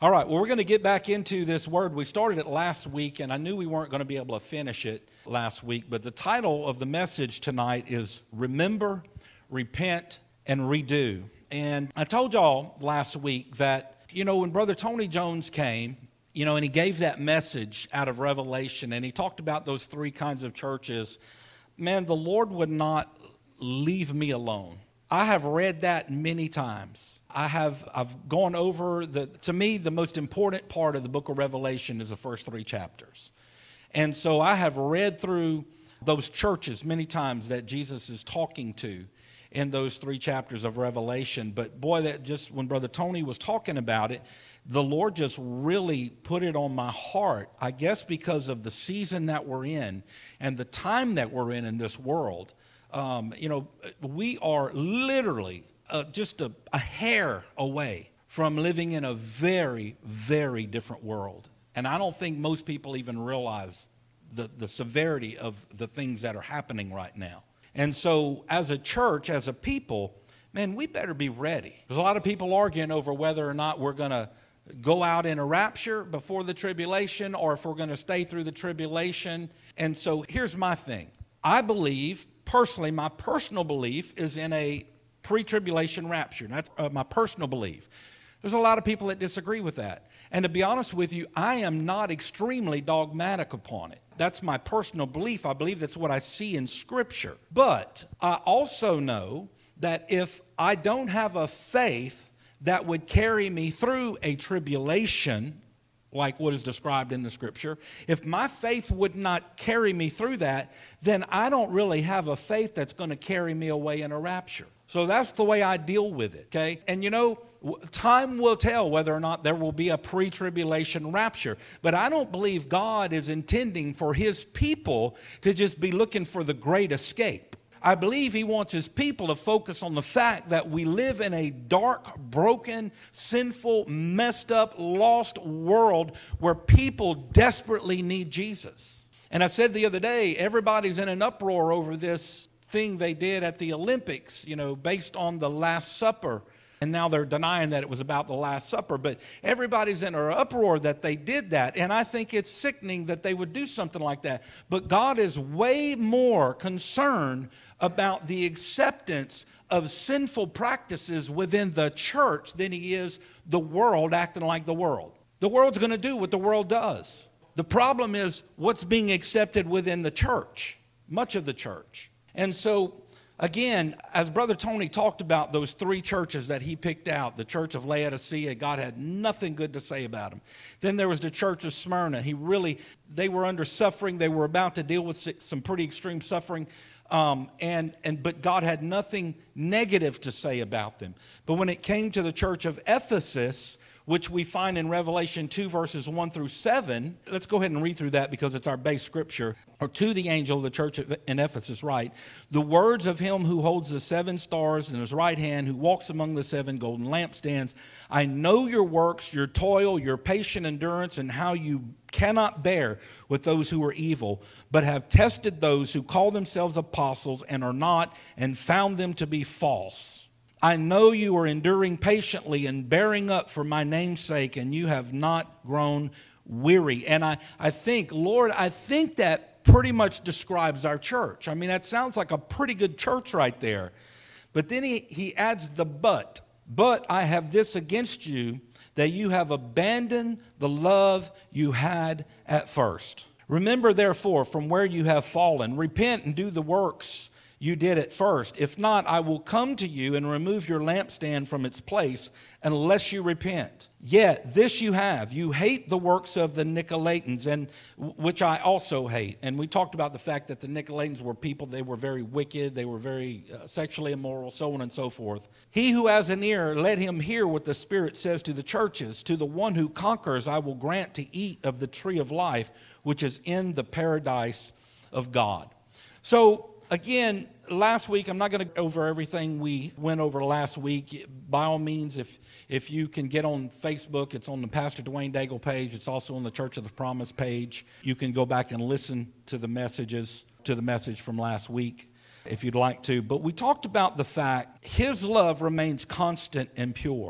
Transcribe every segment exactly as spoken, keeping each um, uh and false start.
All right, well, we're going to get back into this word. We started it last week, and I knew we weren't going to be able to finish it last week, but the title of the message tonight is Remember, Repent, and Redo. And I told y'all last week that, you know, when Brother Tony Jones came, you know, and he gave that message out of Revelation, and he talked about those three kinds of churches, man, the Lord would not leave me alone. I have read that many times. I have I've gone over the to me the most important part of the book of Revelation is the first three chapters. And so I have read through those churches many times that Jesus is talking to in those three chapters of Revelation. But boy, that just when Brother Tony was talking about it, the Lord just really put it on my heart, I guess because of the season that we're in and the time that we're in in this world. Um, you know, we are literally uh, just a, a hair away from living in a very, very different world. And I don't think most people even realize the, the severity of the things that are happening right now. And so as a church, as a people, man, we better be ready. There's a lot of people arguing over whether or not we're going to go out in a rapture before the tribulation or if we're going to stay through the tribulation. And so here's my thing. I believe, personally, my personal belief is in a pre-tribulation rapture. That's uh, my personal belief. There's a lot of people that disagree with that. And to be honest with you, I am not extremely dogmatic upon it. That's my personal belief. I believe that's what I see in Scripture. But I also know that if I don't have a faith that would carry me through a tribulation, like what is described in the Scripture, if my faith would not carry me through that, then I don't really have a faith that's going to carry me away in a rapture. So that's the way I deal with it, okay? And you know, time will tell whether or not there will be a pre-tribulation rapture. But I don't believe God is intending for His people to just be looking for the great escape. I believe He wants His people to focus on the fact that we live in a dark, broken, sinful, messed up, lost world where people desperately need Jesus. And I said the other day, everybody's in an uproar over this thing they did at the Olympics, you know, based on the Last Supper. And now they're denying that it was about the Last Supper. But everybody's in an uproar that they did that. And I think it's sickening that they would do something like that. But God is way more concerned about the acceptance of sinful practices within the church than He is the world acting like the world. The world's going to do what the world does. The problem is what's being accepted within the church, much of the church. And so, again, as Brother Tony talked about those three churches that he picked out, the church of Laodicea, God had nothing good to say about them. Then there was the church of Smyrna. He really, they were under suffering. They were about to deal with some pretty extreme suffering. Um, and, and but God had nothing negative to say about them. But when it came to the church of Ephesus, which we find in Revelation two, verses one through seven. Let's go ahead and read through that because it's our base scripture. Or to the angel of the church in Ephesus, write, the words of Him who holds the seven stars in His right hand, who walks among the seven golden lampstands. I know your works, your toil, your patient endurance, and how you cannot bear with those who are evil, but have tested those who call themselves apostles and are not, and found them to be false. I know you are enduring patiently and bearing up for my name's sake, and you have not grown weary. And I, I think, Lord, I think that pretty much describes our church. I mean, that sounds like a pretty good church right there. But then he, he adds the but. But I have this against you, that you have abandoned the love you had at first. Remember, therefore, from where you have fallen, repent and do the works you did at first. If not, I will come to you and remove your lampstand from its place unless you repent. Yet this you have, you hate the works of the Nicolaitans, and which I also hate. And we talked about the fact that the Nicolaitans were people, they were very wicked, they were very uh, sexually immoral, so on and so forth. He who has an ear, let him hear what the Spirit says to the churches. To the one who conquers, I will grant to eat of the tree of life, which is in the paradise of God. So, again, last week, I'm not going to go over everything we went over last week. By all means, if if you can get on Facebook, it's on the Pastor Dwayne Daigle page. It's also on the Church of the Promise page. You can go back and listen to the messages, to the message from last week if you'd like to. But we talked about the fact His love remains constant and pure.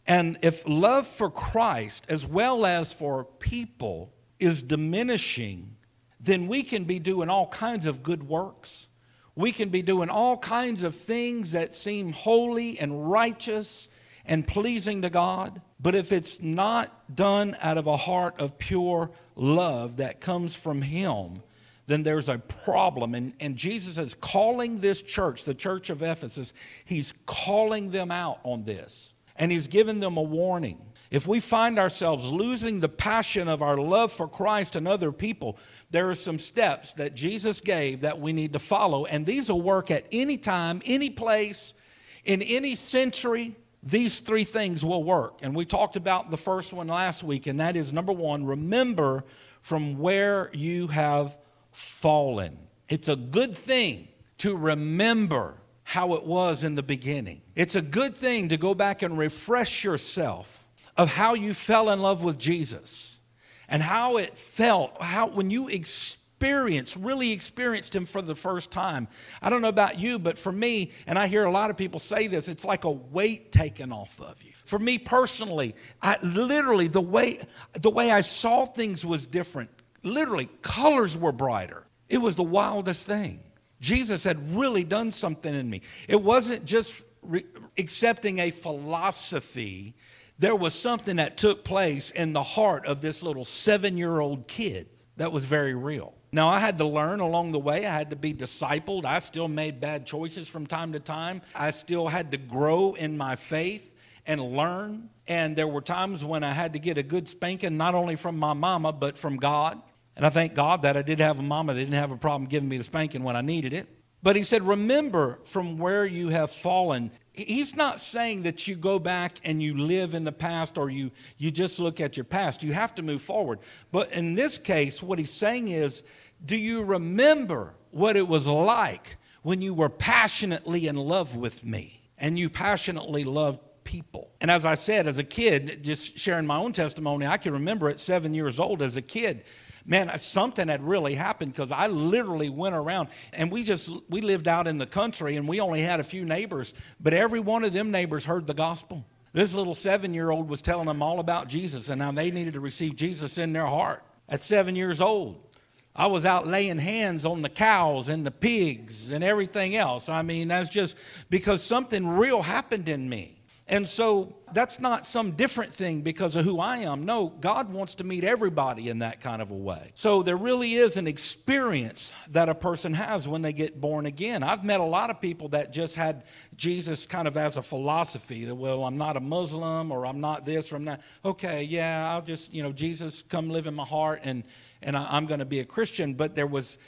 And if love for Christ as well as for people is diminishing, then we can be doing all kinds of good works. We can be doing all kinds of things that seem holy and righteous and pleasing to God. But if it's not done out of a heart of pure love that comes from Him, then there's a problem. And, and Jesus is calling this church, the church of Ephesus, He's calling them out on this. And He's given them a warning. If we find ourselves losing the passion of our love for Christ and other people, there are some steps that Jesus gave that we need to follow. And these will work at any time, any place, in any century. These three things will work. And we talked about the first one last week, and that is, number one, remember from where you have fallen. It's a good thing to remember how it was in the beginning. It's a good thing to go back and refresh yourself of how you fell in love with Jesus and how it felt, how when you experienced, really experienced Him for the first time. I don't know about you, but for me, and I hear a lot of people say this, it's like a weight taken off of you. For me personally, I literally, the way, the way I saw things was different. Literally, colors were brighter. It was the wildest thing. Jesus had really done something in me. It wasn't just re- accepting a philosophy. There was something that took place in the heart of this little seven-year-old kid that was very real. Now, I had to learn along the way. I had to be discipled. I still made bad choices from time to time. I still had to grow in my faith and learn. And there were times when I had to get a good spanking, not only from my mama, but from God. And I thank God that I did have a mama that didn't have a problem giving me the spanking when I needed it. But He said, remember from where you have fallen. He's not saying that you go back and you live in the past or you, you just look at your past. You have to move forward. But in this case, what He's saying is, do you remember what it was like when you were passionately in love with me and you passionately loved people? And as I said, as a kid, just sharing my own testimony, I can remember at seven years old as a kid, man, something had really happened because I literally went around and we just, we lived out in the country and we only had a few neighbors, but every one of them neighbors heard the gospel. This little seven-year-old was telling them all about Jesus and how they needed to receive Jesus in their heart. At seven years old, I was out laying hands on the cows and the pigs and everything else. I mean, that's just because something real happened in me. And so that's not some different thing because of who I am. No, God wants to meet everybody in that kind of a way. So there really is an experience that a person has when they get born again. I've met a lot of people that just had Jesus kind of as a philosophy that, well, I'm not a Muslim or I'm not this or I'm not. Okay, yeah, I'll just, you know, Jesus come live in my heart and, and I, I'm going to be a Christian. But there was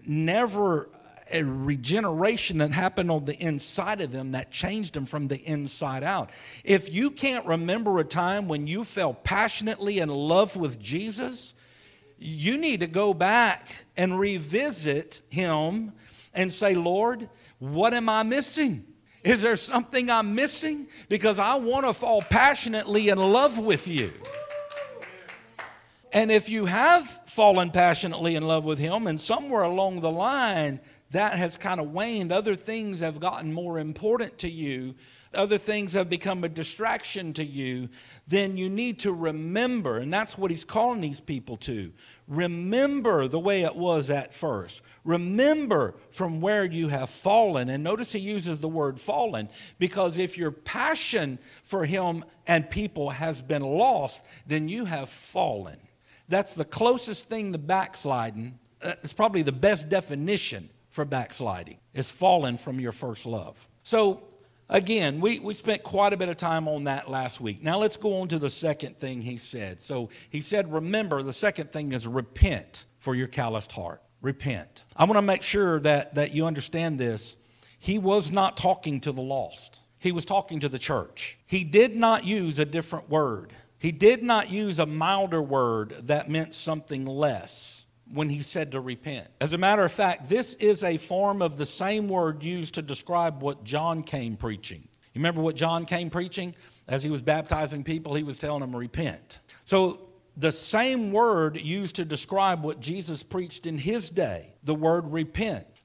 never a regeneration that happened on the inside of them that changed them from the inside out. If you can't remember a time when you fell passionately in love with Jesus, you need to go back and revisit Him and say, Lord, what am I missing? Is there something I'm missing? Because I want to fall passionately in love with you. And if you have fallen passionately in love with Him and somewhere along the line that has kind of waned, other things have gotten more important to you, other things have become a distraction to you, then you need to remember, and that's what He's calling these people to. Remember the way it was at first. Remember from where you have fallen. And notice He uses the word fallen, because if your passion for Him and people has been lost, then you have fallen. That's the closest thing to backsliding. It's probably the best definition for backsliding, is fallen from your first love. So again, we, we spent quite a bit of time on that last week. Now let's go on to the second thing He said. So He said, remember, the second thing is repent for your calloused heart. Repent. I want to make sure that, that you understand this. He was not talking to the lost. He was talking to the church. He did not use a different word. He did not use a milder word that meant something less when He said to repent. As a matter of fact, this is a form of the same word used to describe what John came preaching. You remember what John came preaching? As he was baptizing people, he was telling them, repent. So the same word used to describe what Jesus preached in His day, the word repent.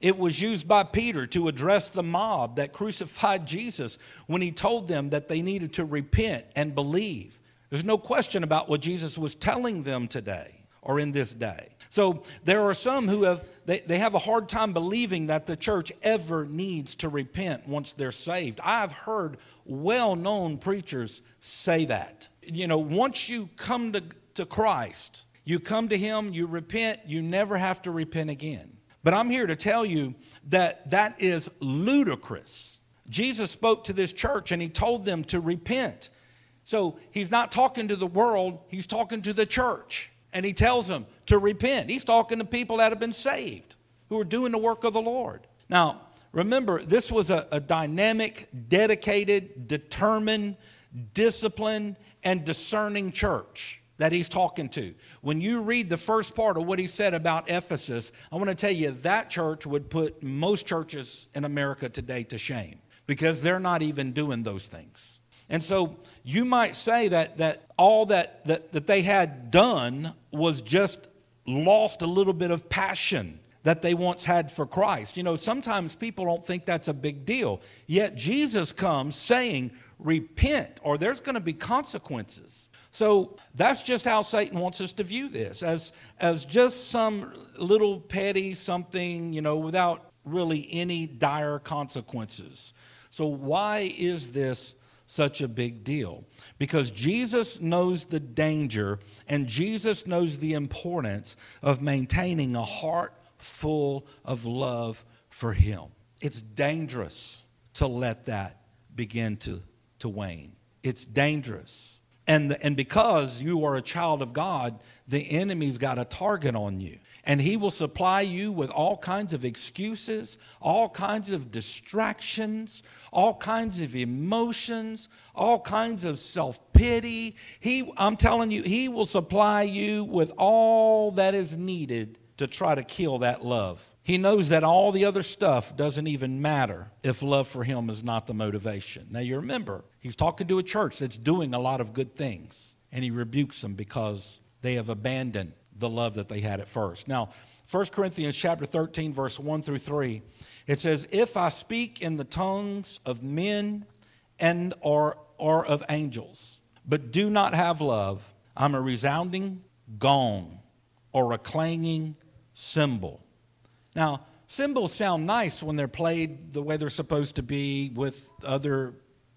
It was used by Peter to address the mob that crucified Jesus when he told them that they needed to repent and believe. There's no question about what Jesus was telling them today or in this day. So there are some who have, they, they have a hard time believing that the church ever needs to repent once they're saved. I've heard well-known preachers say that. You know, once you come to, to Christ, you come to him, you repent, you never have to repent again. But I'm here to tell you that that is ludicrous. Jesus spoke to this church and he told them to repent. So he's not talking to the world, he's talking to the church. And he tells them to repent. He's talking to people that have been saved, who are doing the work of the Lord. Now, remember, this was a, a dynamic, dedicated, determined, disciplined, and discerning church that he's talking to. When you read the first part of what he said about Ephesus, I want to tell you that church would put most churches in America today to shame because they're not even doing those things. And so you might say that that all that, that, that they had done was just lost a little bit of passion that they once had for Christ. You know, sometimes people don't think that's a big deal. Yet Jesus comes saying, repent, or there's going to be consequences. So that's just how Satan wants us to view this, as, as just some little petty something, you know, without really any dire consequences. So why is this such a big deal? Because Jesus knows the danger and Jesus knows the importance of maintaining a heart full of love for him. It's dangerous to let that begin to, to wane. It's dangerous. And, and because you are a child of God, the enemy's got a target on you. And he will supply you with all kinds of excuses, all kinds of distractions, all kinds of emotions, all kinds of self-pity. He, I'm telling you, he will supply you with all that is needed to try to kill that love. He knows that all the other stuff doesn't even matter if love for him is not the motivation. Now you remember, he's talking to a church that's doing a lot of good things, and he rebukes them because they have abandoned the love that they had at first. Now, First Corinthians chapter thirteen, verse one through three, it says, if I speak in the tongues of men and or, or of angels, but do not have love, I'm a resounding gong or a clanging cymbal. Now, cymbals sound nice when they're played the way they're supposed to be with other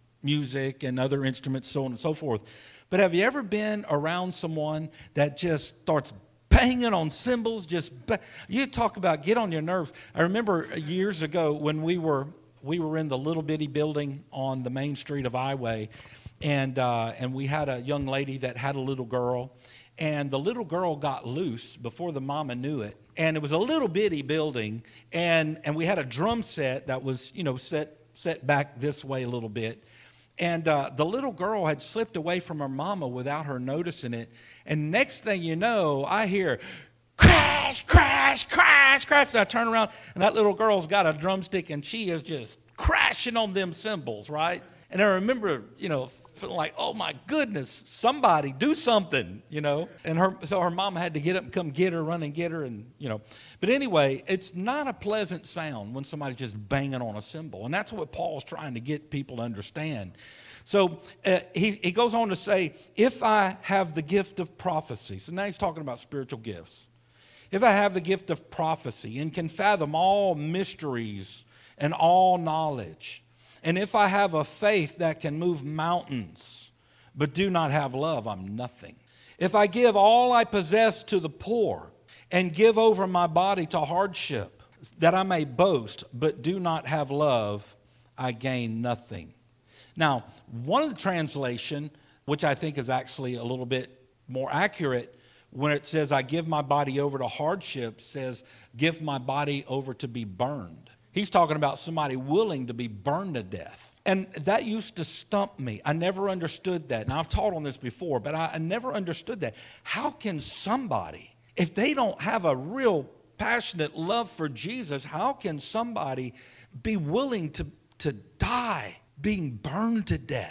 music and other instruments, so on and so forth. But have you ever been around someone that just starts banging on cymbals? Just ba- you talk about get on your nerves. I remember years ago when we were we were in the little bitty building on the main street of Highway, and uh, and we had a young lady that had a little girl, and the little girl got loose before the mama knew it. And it was a little bitty building, and and we had a drum set that was, you know, set set back this way a little bit. And uh, the little girl had slipped away from her mama without her noticing it. And next thing you know, I hear crash, crash, crash, crash. And I turn around, and that little girl's got a drumstick, and she is just crashing on them cymbals, right? And I remember, you know, feeling like, oh my goodness, somebody do something, you know. And her, so her mama had to get up and come get her, run and get her, and you know. But anyway, it's not a pleasant sound when somebody's just banging on a cymbal, and that's what Paul's trying to get people to understand. So uh, he he goes on to say, if I have the gift of prophecy, so now he's talking about spiritual gifts. If I have the gift of prophecy and can fathom all mysteries and all knowledge, and if I have a faith that can move mountains, but do not have love, I'm nothing. If I give all I possess to the poor and give over my body to hardship, that I may boast, but do not have love, I gain nothing. Now, one of the translation, which I think is actually a little bit more accurate, when it says I give my body over to hardship, says give my body over to be burned. He's talking about somebody willing to be burned to death. And that used to stump me. I never understood that. Now, I've taught on this before, but I, I never understood that. How can somebody, if they don't have a real passionate love for Jesus, how can somebody be willing to, to die being burned to death?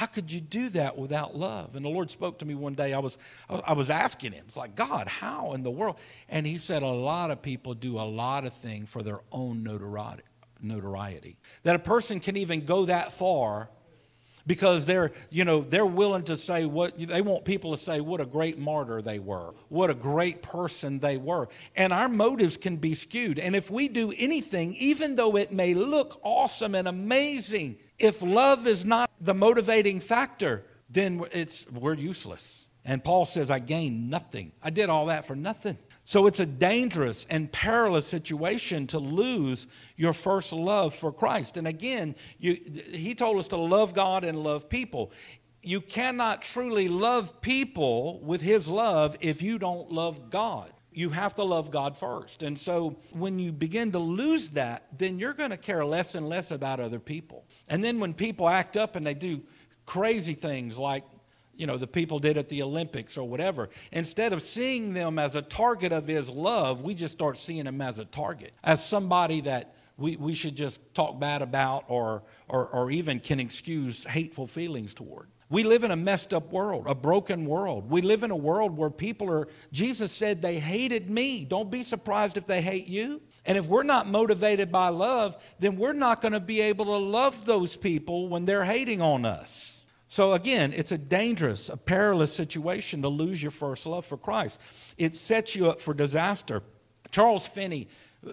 How could you do that without love? And the Lord spoke to me one day. I was, I was asking him, it's like, God, how in the world? And he said, a lot of people do a lot of things for their own notoriety. notoriety. That a person can even go that far because they're, you know, they're willing to say what, they want people to say what a great martyr they were, what a great person they were. And our motives can be skewed. And if we do anything, even though it may look awesome and amazing, if love is not the motivating factor, then it's we're useless. And Paul says, I gained nothing. I did all that for nothing. So it's a dangerous and perilous situation to lose your first love for Christ. And again, you, he told us to love God and love people. You cannot truly love people with his love if you don't love God. You have to love God first. And so when you begin to lose that, then you're going to care less and less about other people. And then when people act up and they do crazy things like, you know, the people did at the Olympics or whatever, instead of seeing them as a target of his love, we just start seeing them as a target, as somebody that we, we should just talk bad about or, or, or even can excuse hateful feelings toward. We live in a messed up world, a broken world. We live in a world where people are, Jesus said they hated me. Don't be surprised if they hate you. And if we're not motivated by love, then we're not going to be able to love those people when they're hating on us. So again, it's a dangerous, a perilous situation to lose your first love for Christ. It sets you up for disaster. Charles Finney,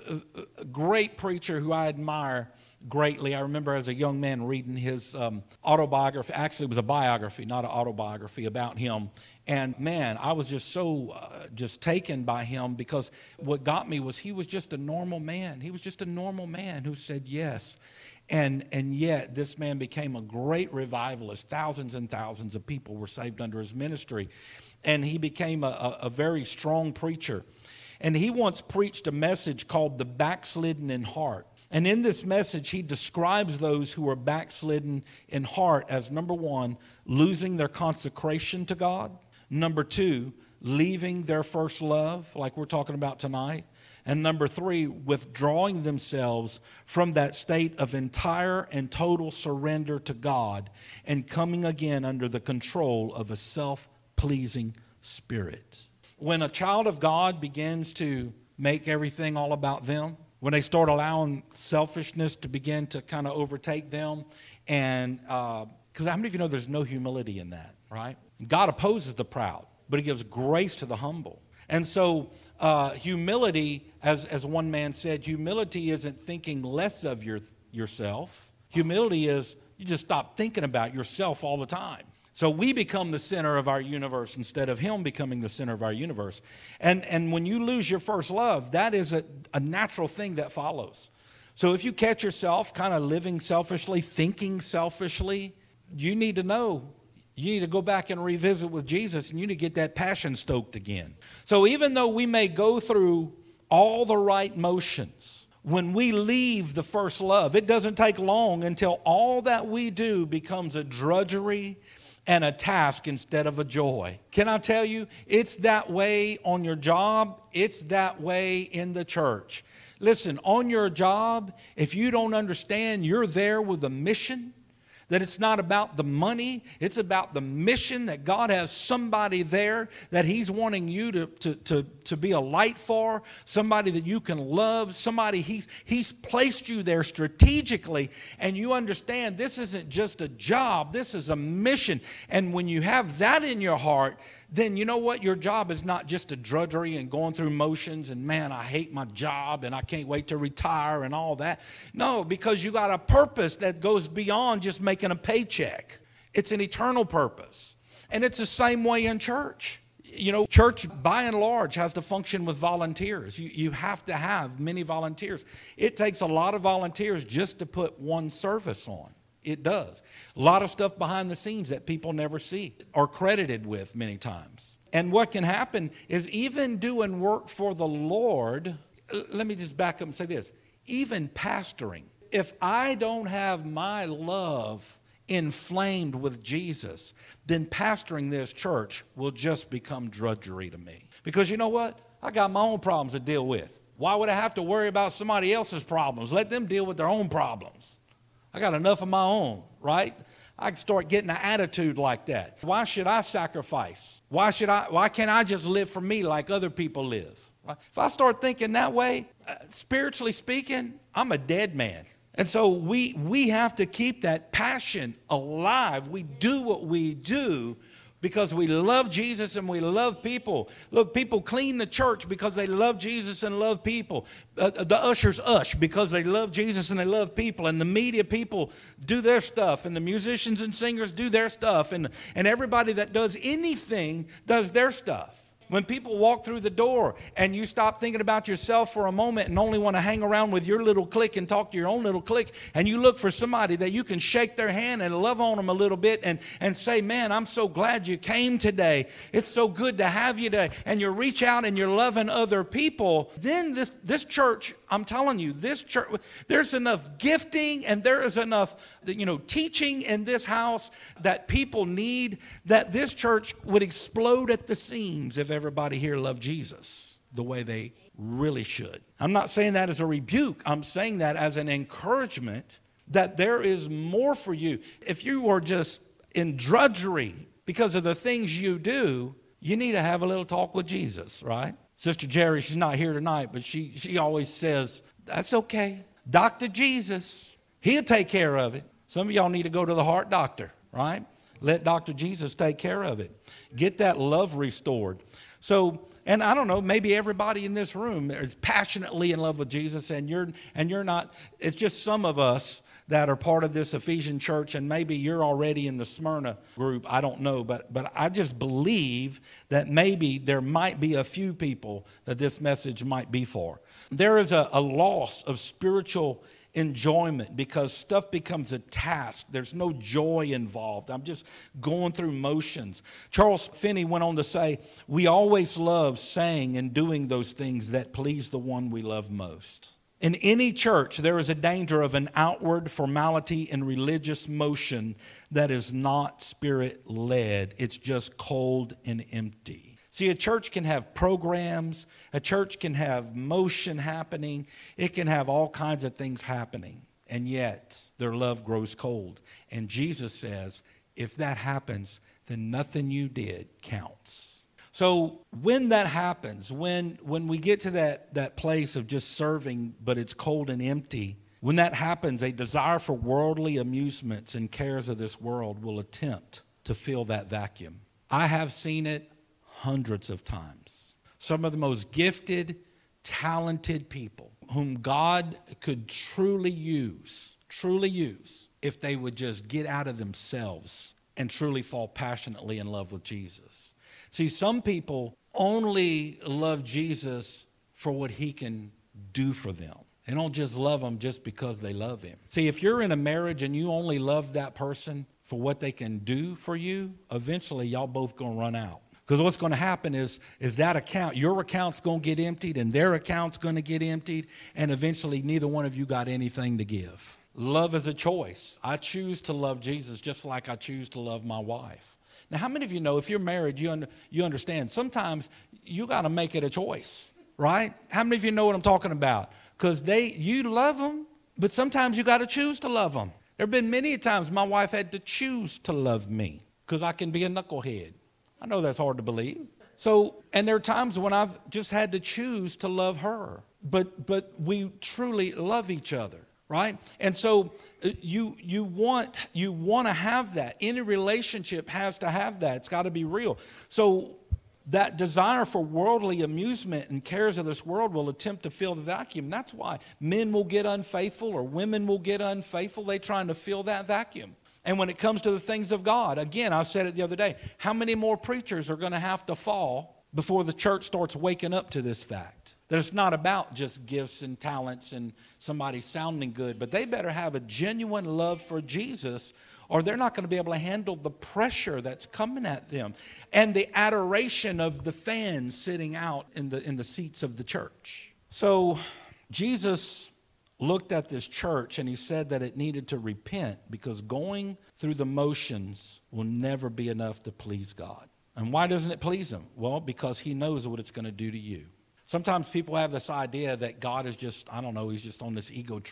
a great preacher who I admire greatly. I remember as a young man reading his um, autobiography. Actually, it was a biography, not an autobiography about him. And man, I was just so uh, just taken by him because what got me was he was just a normal man. He was just a normal man who said yes. And and yet this man became a great revivalist. Thousands and thousands of people were saved under his ministry. And he became a, a, a very strong preacher. And he once preached a message called The Backslidden in Heart. And in this message, he describes those who are backslidden in heart as, number one, losing their consecration to God. Number two, leaving their first love, like we're talking about tonight. And number three, withdrawing themselves from that state of entire and total surrender to God and coming again under the control of a self-pleasing spirit. When a child of God begins to make everything all about them, when they start allowing selfishness to begin to kind of overtake them, and because uh, how many of you know there's no humility in that, right? God opposes the proud, but he gives grace to the humble. And so uh, humility, as, as one man said, humility isn't thinking less of your, yourself. Humility is you just stop thinking about yourself all the time. So we become the center of our universe instead of him becoming the center of our universe. And, and when you lose your first love, that is a, a natural thing that follows. So if you catch yourself kind of living selfishly, thinking selfishly, you need to know, you need to go back and revisit with Jesus, and you need to get that passion stoked again. So even though we may go through all the right motions, when we leave the first love, it doesn't take long until all that we do becomes a drudgery and a task instead of a joy. Can I tell you, it's that way on your job. It's that way in the church. Listen, on your job, if you don't understand you're there with a mission, that it's not about the money, it's about the mission, that God has somebody there that he's wanting you to, to, to, to be a light for, somebody that you can love, somebody he's, he's placed you there strategically, and you understand this isn't just a job, this is a mission. And when you have that in your heart, then you know what? Your job is not just a drudgery and going through motions and, man, I hate my job and I can't wait to retire and all that. No, because you got a purpose that goes beyond just making a paycheck. It's an eternal purpose. And it's the same way in church. You know, church by and large has to function with volunteers. You, you have to have many volunteers. It takes a lot of volunteers just to put one service on. It does. A lot of stuff behind the scenes that people never see or credited with many times. And what can happen is even doing work for the Lord, let me just back up and say this, even pastoring, if I don't have my love inflamed with Jesus, then pastoring this church will just become drudgery to me. Because you know what? I got my own problems to deal with. Why would I have to worry about somebody else's problems? Let them deal with their own problems. I got enough of my own, right? I start getting an attitude like that. Why should I sacrifice? Why should I? Why can't I just live for me like other people live? Right? If I start thinking that way, uh, spiritually speaking, I'm a dead man. And so we we have to keep that passion alive. We do what we do because we love Jesus and we love people. Look, people clean the church because they love Jesus and love people. Uh, the ushers ush because they love Jesus and they love people. And the media people do their stuff. And the musicians and singers do their stuff. And, and everybody that does anything does their stuff. When people walk through the door and you stop thinking about yourself for a moment and only want to hang around with your little clique and talk to your own little clique, and you look for somebody that you can shake their hand and love on them a little bit and, and say, man, I'm so glad you came today. It's so good to have you today. And you reach out and you're loving other people. Then this, this church, I'm telling you, this church, there's enough gifting and there is enough, you know, teaching in this house that people need, that this church would explode at the seams if everybody here loved Jesus the way they really should. I'm not saying that as a rebuke. I'm saying that as an encouragement that there is more for you. If you are just in drudgery because of the things you do, you need to have a little talk with Jesus, right? Sister Jerry, she's not here tonight, but she, she always says, that's okay. Doctor Jesus, he'll take care of it. Some of y'all need to go to the heart doctor, right? Let Doctor Jesus take care of it. Get that love restored. So, and I don't know, maybe everybody in this room is passionately in love with Jesus, and you're and you're not. It's just some of us that are part of this Ephesian church, and maybe you're already in the Smyrna group. I don't know, but but I just believe that maybe there might be a few people that this message might be for. There is a, a loss of spiritual enjoyment because stuff becomes a task. There's no joy involved. I'm just going through motions. Charles Finney went on to say, we always love saying and doing those things that please the one we love most. In any church, there is a danger of an outward formality and religious motion that is not spirit-led. It's just cold and empty. See, a church can have programs. A church can have motion happening. It can have all kinds of things happening. And yet, their love grows cold. And Jesus says, if that happens, then nothing you did counts. So when that happens, when when we get to that, that place of just serving, but it's cold and empty, when that happens, a desire for worldly amusements and cares of this world will attempt to fill that vacuum. I have seen it hundreds of times. Some of the most gifted, talented people whom God could truly use, truly use, if they would just get out of themselves and truly fall passionately in love with Jesus. See, some people only love Jesus for what he can do for them. They don't just love him just because they love him. See, if you're in a marriage and you only love that person for what they can do for you, eventually y'all both gonna run out. Because what's going to happen is, is that account, your account's going to get emptied and their account's going to get emptied, and eventually neither one of you got anything to give. Love is a choice. I choose to love Jesus just like I choose to love my wife. Now, how many of you know if you're married, you, un- you understand sometimes you got to make it a choice, right? How many of you know what I'm talking about? Because they, you love them, but sometimes you got to choose to love them. There have been many times my wife had to choose to love me because I can be a knucklehead. I know that's hard to believe. So, and there are times when I've just had to choose to love her. But but we truly love each other, right? And so you you want you want to have that. Any relationship has to have that. It's got to be real. So that desire for worldly amusement and cares of this world will attempt to fill the vacuum. That's why men will get unfaithful or women will get unfaithful. They're trying to fill that vacuum. And when it comes to the things of God, again, I said it the other day, how many more preachers are going to have to fall before the church starts waking up to this fact? That it's not about just gifts and talents and somebody sounding good, but they better have a genuine love for Jesus, or they're not going to be able to handle the pressure that's coming at them and the adoration of the fans sitting out in the, in the seats of the church. So Jesus looked at this church and he said that it needed to repent because going through the motions will never be enough to please God. And why doesn't it please him? Well, because he knows what it's going to do to you. Sometimes people have this idea that God is just, I don't know, he's just on this ego trip.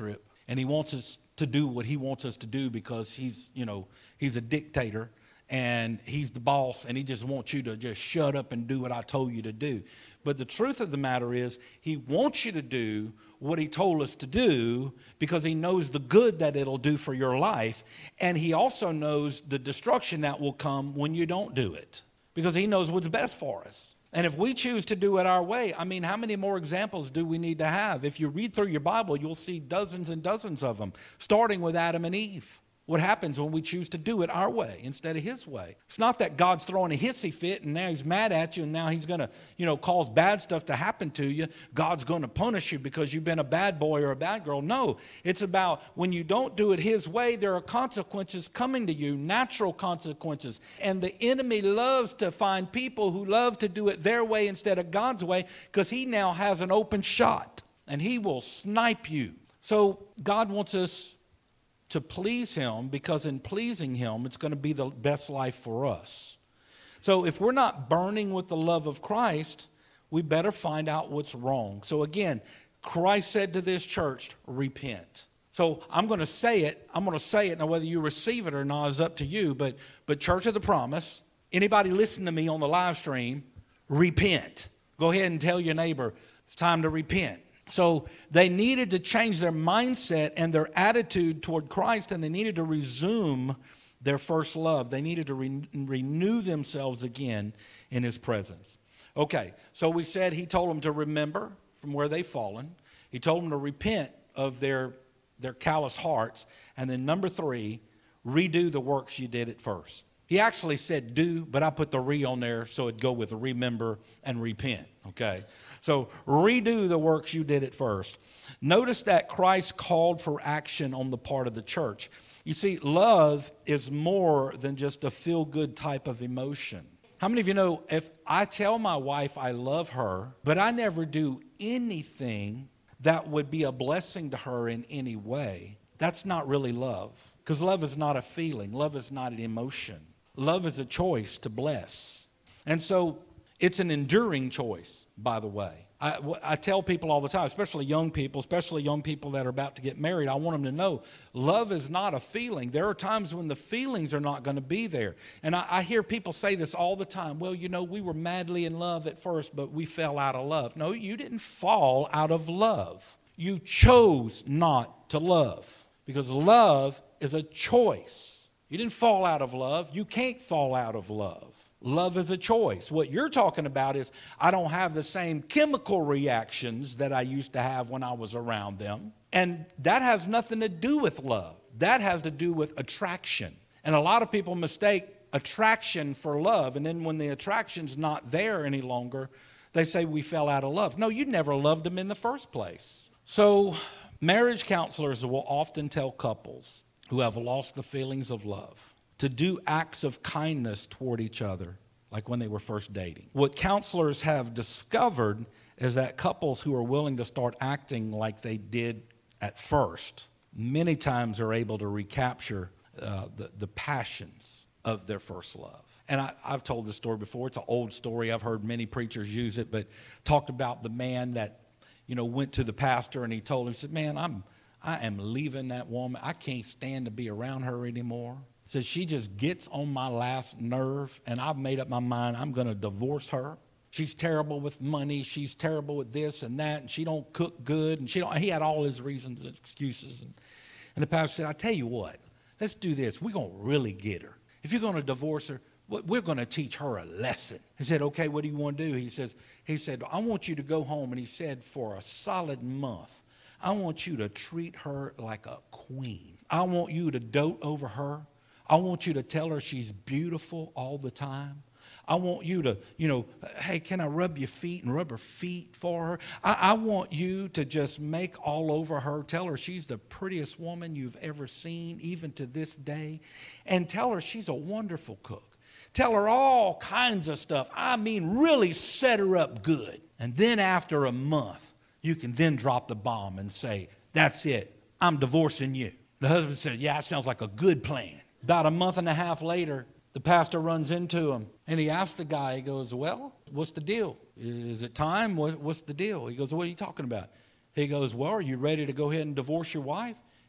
and he wants us to do what he wants us to do because he's, you know, he's a dictator and he's the boss and he just wants you to just shut up and do what I told you to do. But the truth of the matter is he wants you to do what he told us to do because he knows the good that it'll do for your life, and he also knows the destruction that will come when you don't do it because he knows what's best for us. And if we choose to do it our way, I mean, how many more examples do we need to have? If you read through your Bible, you'll see dozens and dozens of them, starting with Adam and Eve. What happens when we choose to do it our way instead of his way? It's not that God's throwing a hissy fit and now he's mad at you and now he's going to, you know, cause bad stuff to happen to you. God's going to punish you because you've been a bad boy or a bad girl. No, it's about when you don't do it his way, there are consequences coming to you, natural consequences. And the enemy loves to find people who love to do it their way instead of God's way because he now has an open shot and he will snipe you. So God wants us to please him, because in pleasing him, it's going to be the best life for us. So if we're not burning with the love of Christ, we better find out what's wrong. So again, Christ said to this church, repent. So I'm going to say it. I'm going to say it. Now, whether you receive it or not is up to you. But, but Church of the Promise, anybody listen to me on the live stream, repent. Go ahead and tell your neighbor, it's time to repent. So they needed to change their mindset and their attitude toward Christ, and they needed to resume their first love. They needed to re- renew themselves again in his presence. Okay, so we said he told them to remember from where they've fallen. He told them to repent of their, their callous hearts. And then number three, redo the works you did at first. He actually said do, but I put the re on there so it'd go with remember and repent, okay? So redo the works you did at first. Notice that Christ called for action on the part of the church. You see, love is more than just a feel-good type of emotion. How many of you know if I tell my wife I love her, but I never do anything that would be a blessing to her in any way, that's not really love. Because love is not a feeling. Love is not an emotion. Love is a choice to bless. And so it's an enduring choice, by the way. I, I tell people all the time, especially young people, especially young people that are about to get married, I want them to know love is not a feeling. There are times when the feelings are not going to be there. And I, I hear people say this all the time. Well, you know, we were madly in love at first, but we fell out of love. No, you didn't fall out of love. You chose not to love, because love is a choice. You didn't fall out of love. You can't fall out of love. Love is a choice. What you're talking about is I don't have the same chemical reactions that I used to have when I was around them. And that has nothing to do with love. That has to do with attraction. And a lot of people mistake attraction for love. And then when the attraction's not there any longer, they say we fell out of love. No, you never loved them in the first place. So marriage counselors will often tell couples who have lost the feelings of love to do acts of kindness toward each other, like when they were first dating. What counselors have discovered is that couples who are willing to start acting like they did at first, many times are able to recapture uh, the, the passions of their first love. And I, I've told this story before. It's an old story. I've heard many preachers use it, but talked about the man that, you know, went to the pastor and he told him, he said, man, I'm I am leaving that woman. I can't stand to be around her anymore. Said she just gets on my last nerve, and I've made up my mind I'm going to divorce her. She's terrible with money. She's terrible with this and that, and she don't cook good. And she don't. He had all his reasons and excuses. And, and the pastor said, I tell you what, let's do this. We're going to really get her. If you're going to divorce her, we're going to teach her a lesson. He said, okay, what do you want to do? He says, he said, I want you to go home. And he said, for a solid month, I want you to treat her like a queen. I want you to dote over her. I want you to tell her she's beautiful all the time. I want you to, you know, hey, can I rub your feet and rub her feet for her? I, I want you to just make all over her. Tell her she's the prettiest woman you've ever seen, even to this day. And tell her she's a wonderful cook. Tell her all kinds of stuff. I mean, really set her up good. And then after a month, you can then drop the bomb and say, that's it, I'm divorcing you. The husband said, yeah, that sounds like a good plan. About a month and a half later, the pastor runs into him and he asks the guy, he goes, well, what's the deal? Is it time? What's the deal? He goes, what are you talking about? He goes, well, are you ready to go ahead and divorce your wife?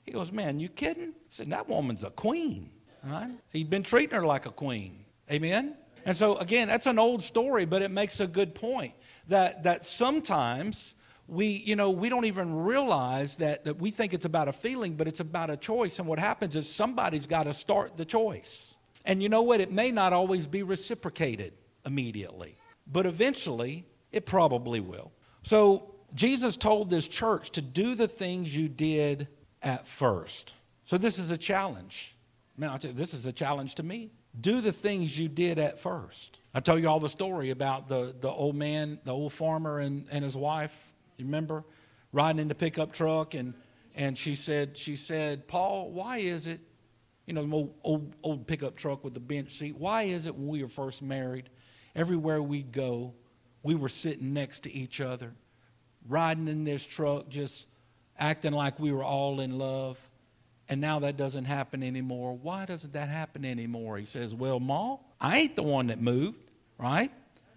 He goes, man, you kidding? I said, that woman's a queen. All right? He'd been treating her like a queen. Amen? And so, again, that's an old story, but it makes a good point that that sometimes we, you know, we don't even realize that, that we think it's about a feeling, but it's about a choice. And what happens is somebody's got to start the choice. And you know what? It may not always be reciprocated immediately, but eventually it probably will. So Jesus told this church to do the things you did at first. So this is a challenge. Man, I'll tell you, this is a challenge to me. Do the things you did at first. I tell you all the story about the, the old man, the old farmer and, and his wife. You remember? Riding in the pickup truck, and and she said, she said, Paul, why is it, you know, the old, old, old pickup truck with the bench seat, why is it when we were first married, everywhere we'd go, we were sitting next to each other, riding in this truck, just acting like we were all in love, and now that doesn't happen anymore. Why doesn't that happen anymore? He says, well, Ma, I ain't the one that moved, right?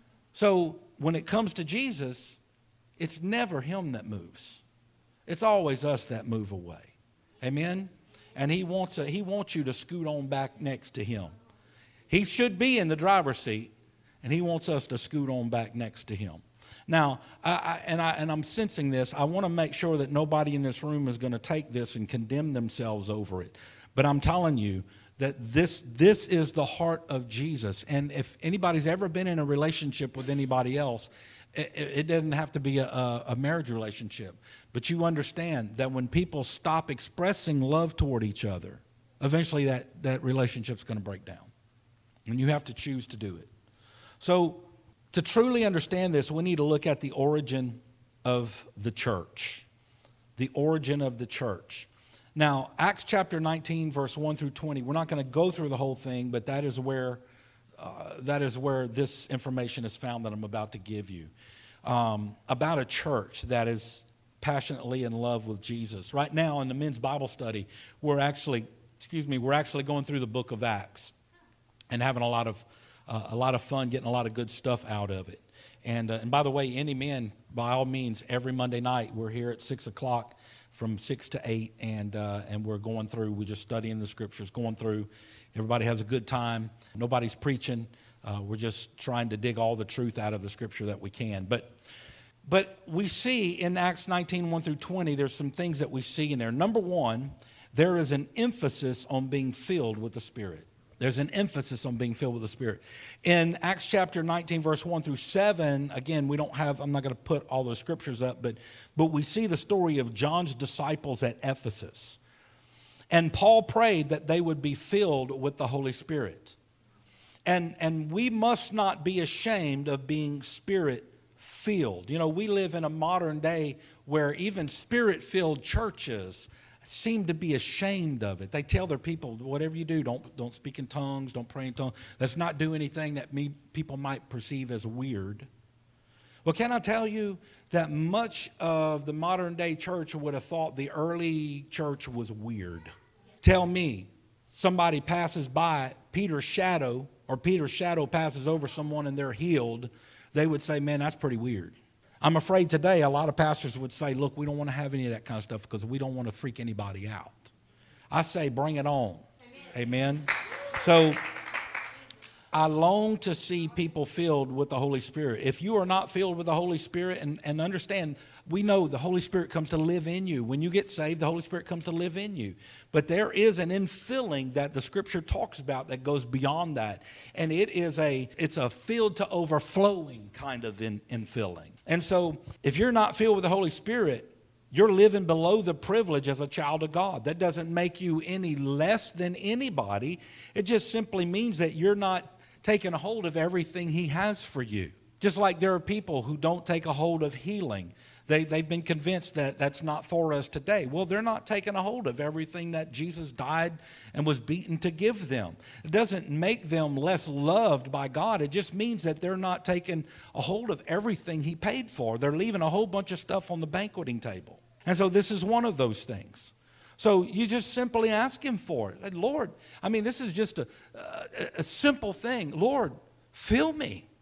So when it comes to Jesus, it's never him that moves. It's always us that move away. Amen? And he wants a, he wants you to scoot on back next to him. He should be in the driver's seat, and he wants us to scoot on back next to him. Now, I, I, and, I, and I'm sensing this. I want to make sure that nobody in this room is going to take this and condemn themselves over it. But I'm telling you that this, this is the heart of Jesus. And if anybody's ever been in a relationship with anybody else, it, it doesn't have to be a, a marriage relationship. But you understand that when people stop expressing love toward each other, eventually that, that relationship's going to break down. And you have to choose to do it. So to truly understand this, we need to look at the origin of the church. The origin of the church. Now, Acts chapter nineteen, verse one through twenty, we're not going to go through the whole thing, but that is where uh, that is where this information is found that I'm about to give you. Um, about a church that is passionately in love with Jesus. Right now in the men's Bible study, we're actually, excuse me, we're actually going through the book of Acts and having a lot of Uh, a lot of fun, getting a lot of good stuff out of it. And, uh, and by the way, any men, by all means, every Monday night, we're here at six o'clock from six to eight, and uh, and we're going through, we're just studying the scriptures, going through. Everybody has a good time. Nobody's preaching. Uh, we're just trying to dig all the truth out of the scripture that we can. But but we see in Acts nineteen, one through twenty, there's some things that we see in there. Number one, there is an emphasis on being filled with the Spirit. There's an emphasis on being filled with the Spirit. In Acts chapter nineteen, verse one through seven, again, we don't have, I'm not going to put all those scriptures up, but, but we see the story of John's disciples at Ephesus. And Paul prayed that they would be filled with the Holy Spirit. And, and we must not be ashamed of being Spirit-filled. You know, we live in a modern day where even Spirit-filled churches seem to be ashamed of it. They tell their people, whatever you do, don't don't speak in tongues, don't pray in tongues. Let's not do anything that me, people might perceive as weird. Well, can I tell you that much of the modern day church would have thought the early church was weird? Tell me, somebody passes by Peter's shadow, or Peter's shadow passes over someone and they're healed, they would say, man, that's pretty weird. I'm afraid today a lot of pastors would say, look, we don't want to have any of that kind of stuff because we don't want to freak anybody out. I say, bring it on. Amen. Amen. So I long to see people filled with the Holy Spirit. If you are not filled with the Holy Spirit, and, and understand, we know the Holy Spirit comes to live in you. When you get saved, the Holy Spirit comes to live in you. But there is an infilling that the Scripture talks about that goes beyond that. And it is a, it's a filled to overflowing kind of in, infilling. And so if you're not filled with the Holy Spirit, you're living below the privilege as a child of God. That doesn't make you any less than anybody. It just simply means that you're not taking a hold of everything He has for you. Just like there are people who don't take a hold of healing. They, they've been convinced that that's not for us today. Well, they're not taking a hold of everything that Jesus died and was beaten to give them. It doesn't make them less loved by God. It just means that they're not taking a hold of everything He paid for. They're leaving a whole bunch of stuff on the banqueting table. And so this is one of those things. So you just simply ask Him for it. Lord, I mean, this is just a, a, a simple thing. Lord, fill me.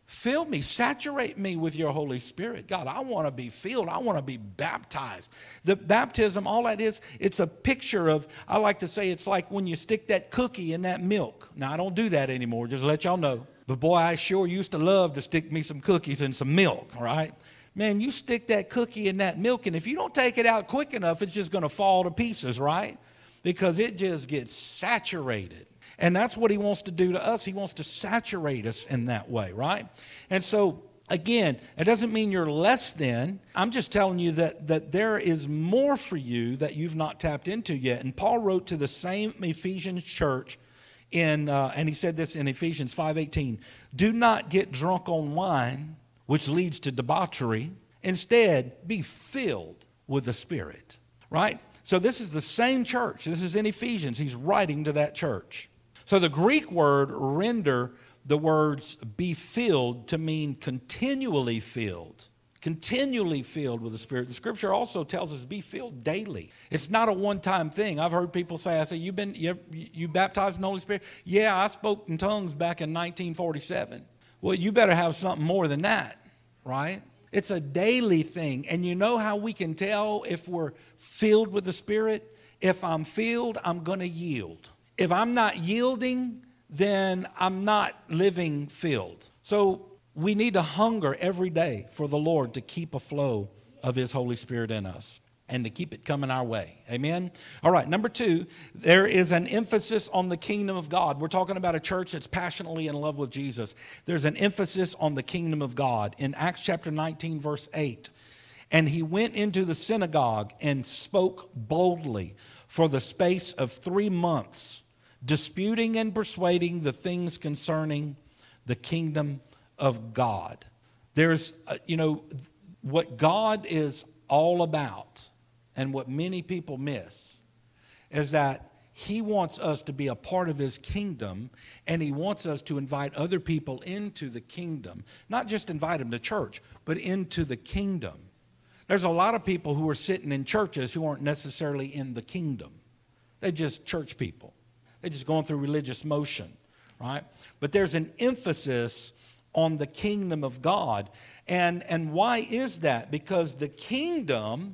Fill me, saturate me with your Holy Spirit. God, I want to be filled. I want to be baptized. The baptism, all that is, it's a picture of, I like to say it's like when you stick that cookie in that milk. Now, I don't do that anymore, just to let y'all know. But boy, I sure used to love to stick me some cookies in some milk, all right? Man, you stick that cookie in that milk, and if you don't take it out quick enough, it's just going to fall to pieces, right? Because it just gets saturated. And that's what he wants to do to us. He wants to saturate us in that way, right? And so, again, it doesn't mean you're less than. I'm just telling you that, that there is more for you that you've not tapped into yet. And Paul wrote to the same Ephesians church, in, uh, and he said this in Ephesians five eighteen, do not get drunk on wine, which leads to debauchery. Instead, be filled with the Spirit, right? So this is the same church. This is in Ephesians. He's writing to that church. So the Greek word render the words be filled to mean continually filled. Continually filled with the Spirit. The Scripture also tells us be filled daily. It's not a one-time thing. I've heard people say, I say, you've been you, you baptized in the Holy Spirit? Yeah, I spoke in tongues back in nineteen forty-seven. Well, you better have something more than that, right? It's a daily thing. And you know how we can tell if we're filled with the Spirit? If I'm filled, I'm going to yield. If I'm not yielding, then I'm not living filled. So we need to hunger every day for the Lord to keep a flow of His Holy Spirit in us and to keep it coming our way. Amen? All right, number two, there is an emphasis on the kingdom of God. We're talking about a church that's passionately in love with Jesus. There's an emphasis on the kingdom of God. In Acts chapter nineteen, verse eight, and he went into the synagogue and spoke boldly for the space of three months, disputing and persuading the things concerning the kingdom of God. There's, uh, you know, what God is all about and what many people miss is that He wants us to be a part of His kingdom, and He wants us to invite other people into the kingdom. Not just invite them to church, but into the kingdom. There's a lot of people who are sitting in churches who aren't necessarily in the kingdom. They're just church people. They're just going through religious motion, right? But there's an emphasis on the kingdom of God. And, and why is that? Because the kingdom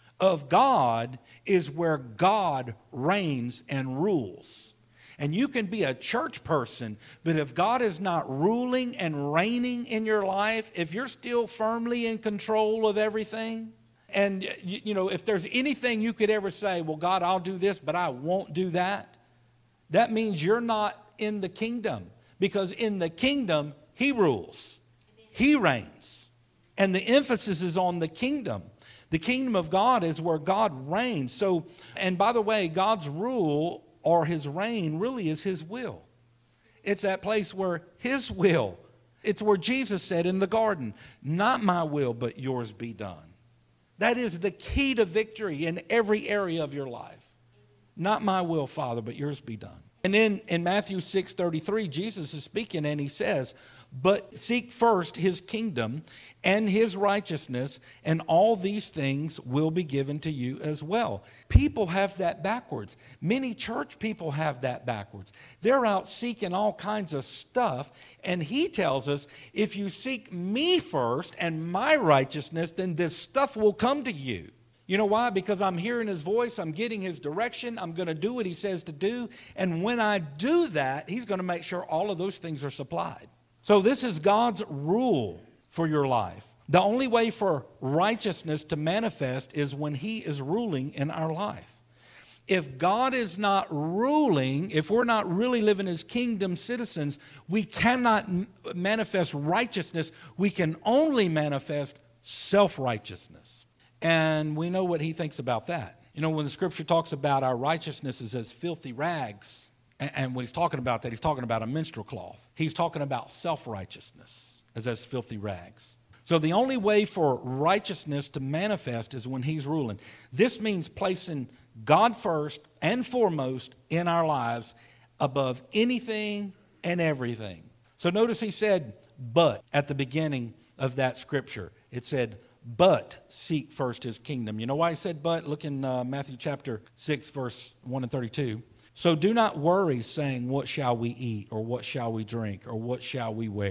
of God is where God reigns and rules. And you can be a church person, but if God is not ruling and reigning in your life, if you're still firmly in control of everything, and you, you know, if there's anything you could ever say, well, God, I'll do this, but I won't do that, that means you're not in the kingdom. Because in the kingdom, He rules. He reigns. And the emphasis is on the kingdom. The kingdom of God is where God reigns. So, and by the way, God's rule or His reign really is His will. It's that place where His will, it's where Jesus said in the garden, not my will, but yours be done. That is the key to victory in every area of your life. Not my will, Father, but yours be done. And then in Matthew six thirty-three, Jesus is speaking and He says, but seek first His kingdom and His righteousness, and all these things will be given to you as well. People have that backwards. Many church people have that backwards. They're out seeking all kinds of stuff, and He tells us, if you seek me first and my righteousness, then this stuff will come to you. You know why? Because I'm hearing His voice, I'm getting His direction, I'm going to do what He says to do, and when I do that, He's going to make sure all of those things are supplied. So this is God's rule for your life. The only way for righteousness to manifest is when He is ruling in our life. If God is not ruling, if we're not really living as kingdom citizens, we cannot manifest righteousness. We can only manifest self-righteousness. And we know what He thinks about that. You know, when the Scripture talks about our righteousness is as filthy rags, and when He's talking about that, He's talking about a menstrual cloth. He's talking about self-righteousness as as filthy rags. So the only way for righteousness to manifest is when He's ruling. This means placing God first and foremost in our lives above anything and everything. So notice He said, but, at the beginning of that Scripture. It said, but seek first His kingdom. You know why He said but? Look in uh, Matthew chapter six, verse one and thirty-two. So do not worry, saying, what shall we eat, or what shall we drink, or what shall we wear?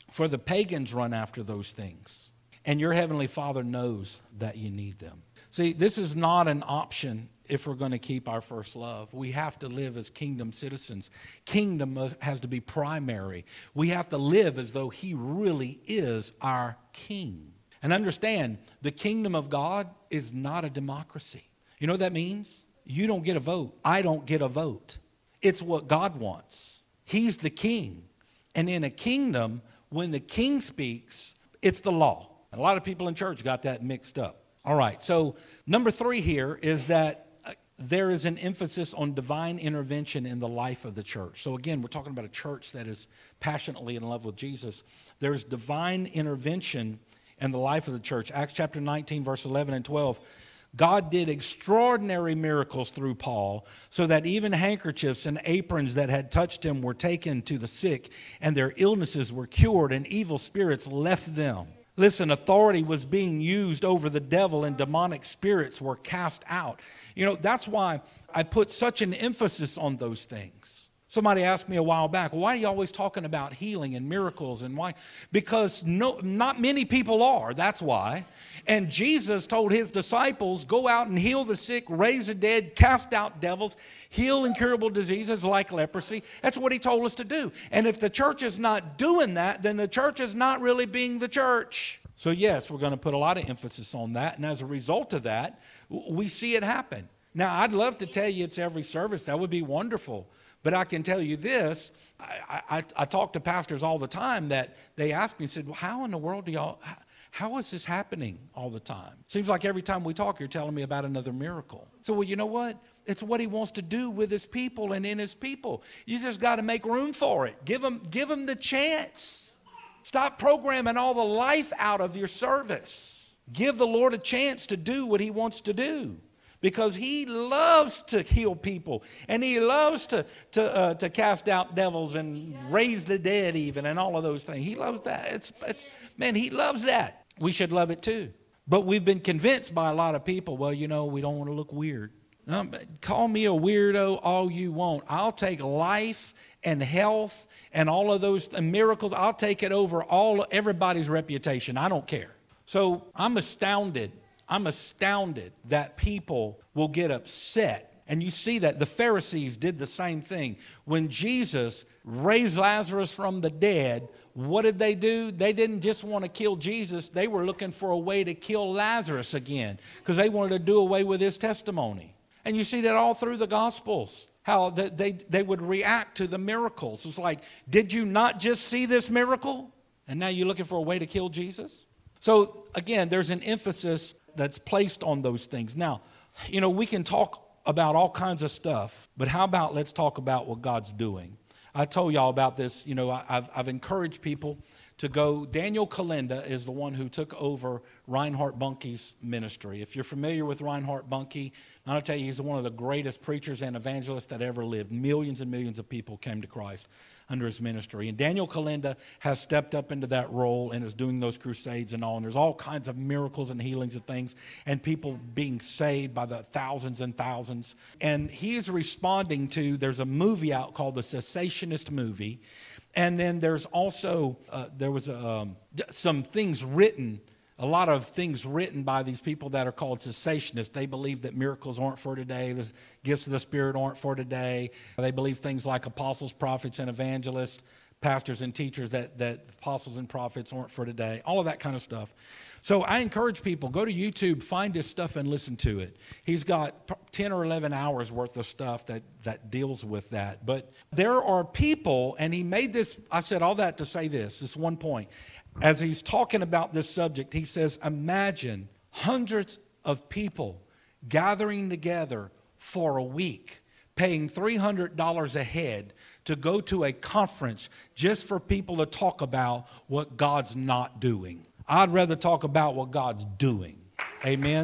For the pagans run after those things, and your heavenly Father knows that you need them. See, this is not an option if we're going to keep our first love. We have to live as kingdom citizens. Kingdom has to be primary. We have to live as though he really is our king. And understand, the kingdom of God is not a democracy. You know what that means? You don't get a vote. I don't get a vote. It's what God wants. He's the king. And in a kingdom, when the king speaks, it's the law. And a lot of people in church got that mixed up. All right, so number three here is that there is an emphasis on divine intervention in the life of the church. So again, we're talking about a church that is passionately in love with Jesus. There's divine intervention in the life of the church. Acts chapter nineteen, verse eleven and twelve. God did extraordinary miracles through Paul, so that even handkerchiefs and aprons that had touched him were taken to the sick, and their illnesses were cured, and evil spirits left them. Listen, authority was being used over the devil, and demonic spirits were cast out. You know, that's why I put such an emphasis on those things. Somebody asked me a while back, why are you always talking about healing and miracles and why? Because no, not many people are, that's why. And Jesus told his disciples, go out and heal the sick, raise the dead, cast out devils, heal incurable diseases like leprosy. That's what he told us to do. And if the church is not doing that, then the church is not really being the church. So yes, we're going to put a lot of emphasis on that. And as a result of that, we see it happen. Now, I'd love to tell you it's every service. That would be wonderful. But I can tell you this, I, I, I talk to pastors all the time that they ask me, said, well, how in the world do y'all, how, how is this happening all the time? Seems like every time we talk, you're telling me about another miracle. So, well, you know what? It's what he wants to do with his people and in his people. You just got to make room for it. Give them, give them the chance. Stop programming all the life out of your service. Give the Lord a chance to do what he wants to do. Because he loves to heal people, and he loves to to uh, to cast out devils and raise the dead even, and all of those things. He loves that. It's it's man, he loves that. We should love it too. But we've been convinced by a lot of people, well, you know, we don't want to look weird. No, call me a weirdo all you want. I'll take life and health and all of those miracles. I'll take it over all everybody's reputation. I don't care. So I'm astounded. I'm astounded that people will get upset. And you see that the Pharisees did the same thing. When Jesus raised Lazarus from the dead, what did they do? They didn't just want to kill Jesus. They were looking for a way to kill Lazarus again because they wanted to do away with his testimony. And you see that all through the Gospels, how they, they would react to the miracles. It's like, did you not just see this miracle? And now you're looking for a way to kill Jesus? So again, there's an emphasis that's placed on those things. Now, you know, we can talk about all kinds of stuff, but how about let's talk about what God's doing? I told y'all about this. You know, I've, I've encouraged people to go. Daniel Kalenda is the one who took over Reinhard Bonnke's ministry. If you're familiar with Reinhard Bonnke, I'll tell you, he's one of the greatest preachers and evangelists that ever lived. Millions and millions of people came to Christ under his ministry. And Daniel Kalenda has stepped up into that role and is doing those crusades and all. And there's all kinds of miracles and healings and things and people being saved by the thousands and thousands. And he is responding to, there's a movie out called The Cessationist Movie. And then there's also, uh, there was um, some things written, a lot of things written by these people that are called cessationists. They believe that miracles aren't for today. The gifts of the Spirit aren't for today. They believe things like apostles, prophets, and evangelists, pastors and teachers, that, that apostles and prophets aren't for today. All of that kind of stuff. So I encourage people, go to YouTube, find his stuff and listen to it. He's got ten or eleven hours worth of stuff that, that deals with that. But there are people, and he made this, I said all that to say this, this one point. As he's talking about this subject, he says, imagine hundreds of people gathering together for a week, paying three hundred dollars a head to go to a conference just for people to talk about what God's not doing. I'd rather talk about what God's doing. Amen.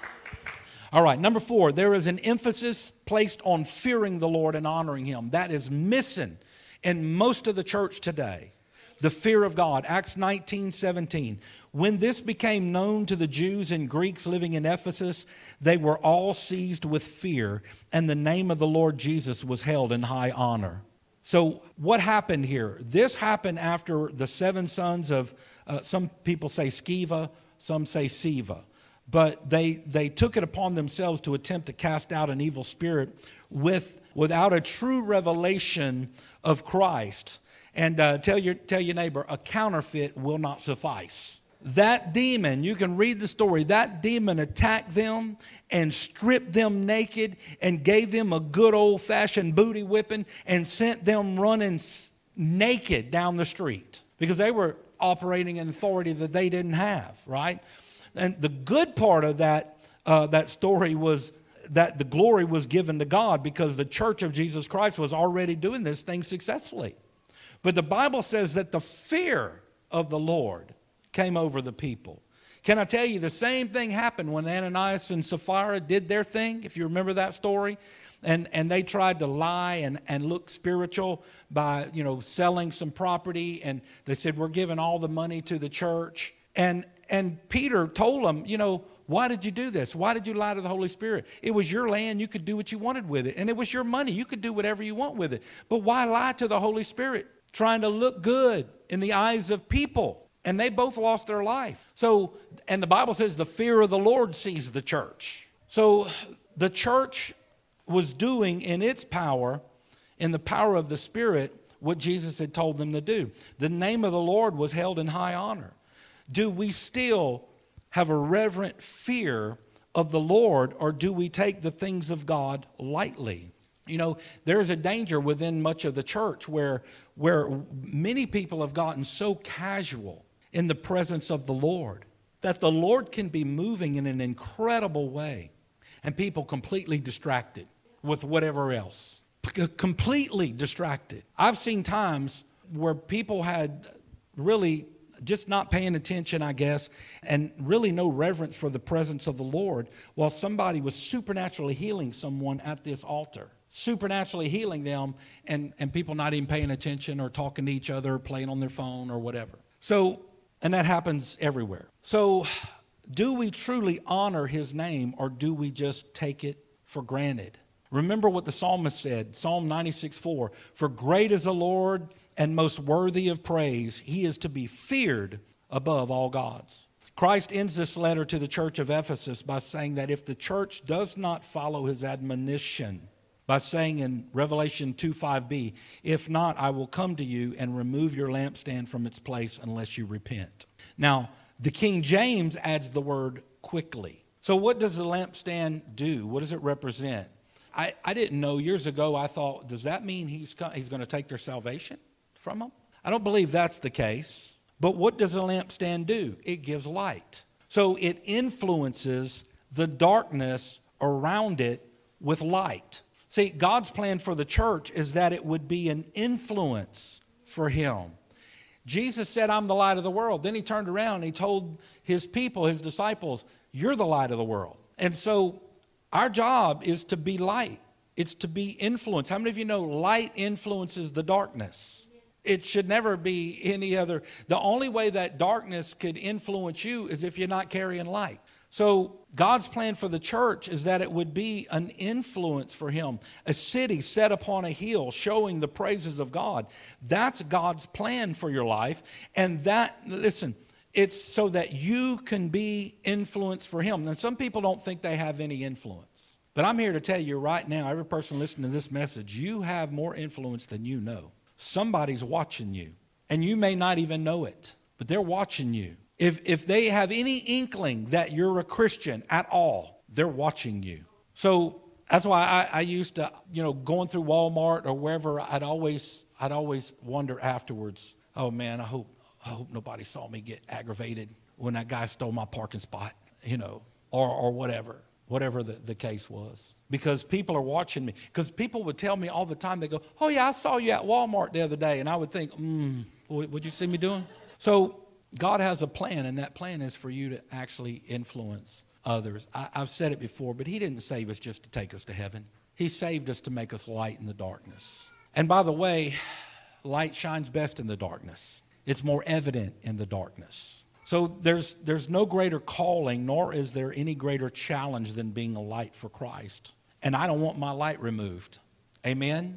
All right, number four, there is an emphasis placed on fearing the Lord and honoring him. That is missing in most of the church today. The fear of God. Acts nineteen seventeen. When this became known to the Jews and Greeks living in Ephesus, they were all seized with fear, and the name of the Lord Jesus was held in high honor. So what happened here? This happened after the seven sons of, uh, some people say Sceva, some say Siva. But they they took it upon themselves to attempt to cast out an evil spirit with without a true revelation of Christ. And uh, tell your tell your neighbor, a counterfeit will not suffice. That demon, you can read the story, that demon attacked them and stripped them naked and gave them a good old-fashioned booty whipping and sent them running naked down the street because they were operating in authority that they didn't have, right? And the good part of that uh, that story was that the glory was given to God because the church of Jesus Christ was already doing this thing successfully. But the Bible says that the fear of the Lord came over the people. Can I tell you, the same thing happened when Ananias and Sapphira did their thing, if you remember that story. And and they tried to lie and, and look spiritual by, you know, selling some property. And they said, we're giving all the money to the church. And and Peter told them, you know, why did you do this? Why did you lie to the Holy Spirit? It was your land. You could do what you wanted with it. And it was your money. You could do whatever you want with it. But why lie to the Holy Spirit? Trying to look good in the eyes of people. And they both lost their life. So, and the Bible says the fear of the Lord sees the church. So the church was doing in its power, in the power of the Spirit, what Jesus had told them to do. The name of the Lord was held in high honor. Do we still have a reverent fear of the Lord, or do we take the things of God lightly? You know, there's a danger within much of the church where, where many people have gotten so casual in the presence of the Lord that the Lord can be moving in an incredible way and people completely distracted with whatever else. C- completely distracted. I've seen times where people had really just not paying attention, I guess, and really no reverence for the presence of the Lord while somebody was supernaturally healing someone at this altar. Supernaturally healing them and, and people not even paying attention or talking to each other, or playing on their phone or whatever. So, and that happens everywhere. So, do we truly honor his name, or do we just take it for granted? Remember what the psalmist said, Psalm ninety-six four, for great is the Lord and most worthy of praise. He is to be feared above all gods. Christ ends this letter to the church of Ephesus by saying that if the church does not follow his admonition, by saying in Revelation two five b, if not, I will come to you and remove your lampstand from its place unless you repent. Now, the King James adds the word quickly. So what does the lampstand do? What does it represent? I, I didn't know. Years ago, I thought, does that mean he's, he's going to take their salvation from them? I don't believe that's the case. But what does a lampstand do? It gives light. So it influences the darkness around it with light. See, God's plan for the church is that it would be an influence for him. Jesus said, I'm the light of the world. Then he turned around and he told his people, his disciples, you're the light of the world. And so our job is to be light. It's to be influence. How many of you know light influences the darkness? It should never be any other. The only way that darkness could influence you is if you're not carrying light. So God's plan for the church is that it would be an influence for him. A city set upon a hill showing the praises of God. That's God's plan for your life. And that, listen, it's so that you can be influenced for him. And some people don't think they have any influence. But I'm here to tell you right now, every person listening to this message, you have more influence than you know. Somebody's watching you. And you may not even know it, but they're watching you. If if they have any inkling that you're a Christian at all, they're watching you. So that's why I, I used to, you know, going through Walmart or wherever, I'd always I'd always wonder afterwards, oh man, I hope I hope nobody saw me get aggravated when that guy stole my parking spot, you know, or or whatever, whatever the, the case was. Because people are watching me. Because people would tell me all the time, they go, oh yeah, I saw you at Walmart the other day. And I would think, hmm, what would you see me doing? So God has a plan, and that plan is for you to actually influence others. I, I've said it before, but he didn't save us just to take us to heaven. He saved us to make us light in the darkness. And by the way, light shines best in the darkness. It's more evident in the darkness. So there's there's no greater calling, nor is there any greater challenge than being a light for Christ. And I don't want my light removed. Amen?